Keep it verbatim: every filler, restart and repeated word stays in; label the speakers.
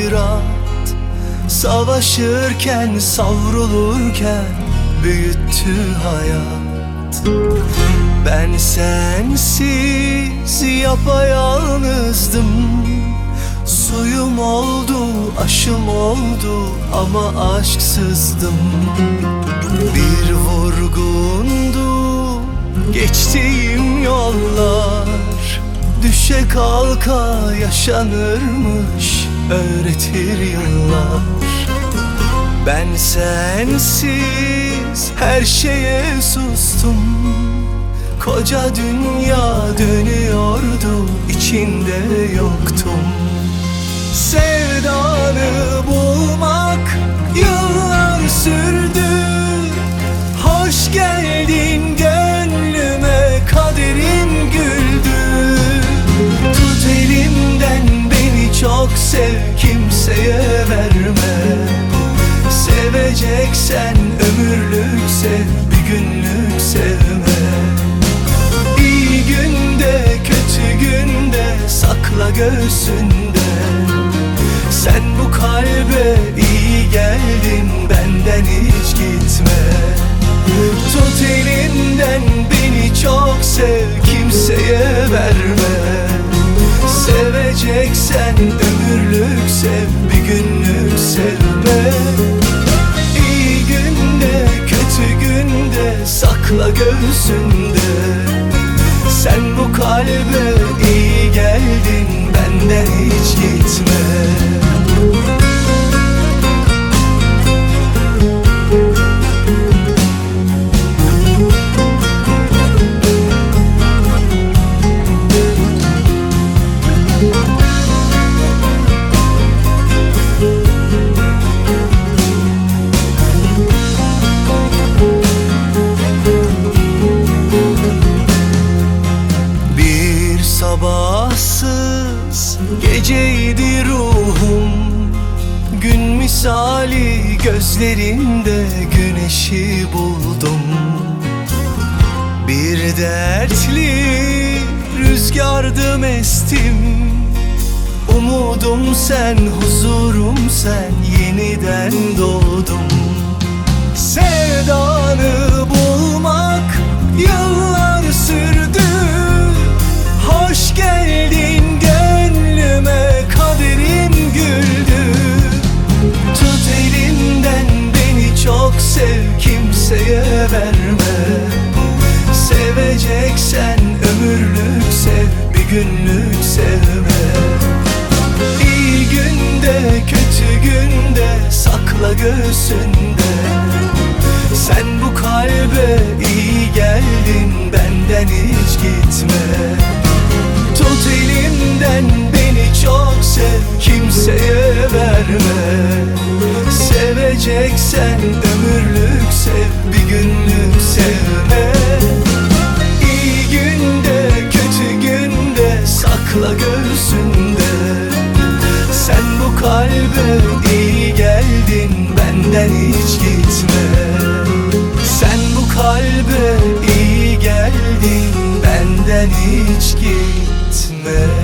Speaker 1: hayrat, savaşırken savrulurken büyüttü hayat. Ben sensiz yapayalnızdım, suyum oldu, aşım oldu ama aşksızdım. Bir vurgundu geçtiğim yollar, düşe kalka yaşanırmış öğretir yıllar. Ben sensiz her şeye sustum, koca dünya dönüyordu, içinde yoktum. Sevdanı bulmak yıllar sürdü, hoş geldin gönlüme, kaderim güldü. Tut elimden beni çok sev, kimseye verme. Seveceksen ömürlük sev, bir günlük sevme. İyi günde kötü günde sakla göğsünde. Sen bu kalbe iyi geldin, benden hiç gitme. Tut elimden beni çok sev, kimseye verme. Seveceksen ömürlük sev, bir günlük sevme. İyi günde kötü günde sakla göğsünde. Sen bu kalbe iyi geldin, benden hiç gitme. Sabahsız geceydi ruhum, gün misali gözlerinde güneşi buldum. Bir dertli rüzgardım estim, umudum sen, huzurum sen, yeniden doğdum. Sevdanı bulmak yıllar sürdü, hoş geldin gönlüme, kaderim güldü. Tut elimden beni çok sev, kimseye verme. Seveceksen ömürlük sev, bir günlük sevme. İyi günde kötü günde sakla göğsünde. Sen bu kalbe iyi geldin, benden hiç gitme. Tut elimden beni çok sev, kimseye verme. Seveceksen ömürlük sev, bir günlük sevme. İyi günde kötü günde sakla göğsünde. Sen bu kalbe iyi geldin, benden hiç gitme. Sen bu kalbe iyi geldin, benden hiç gitme.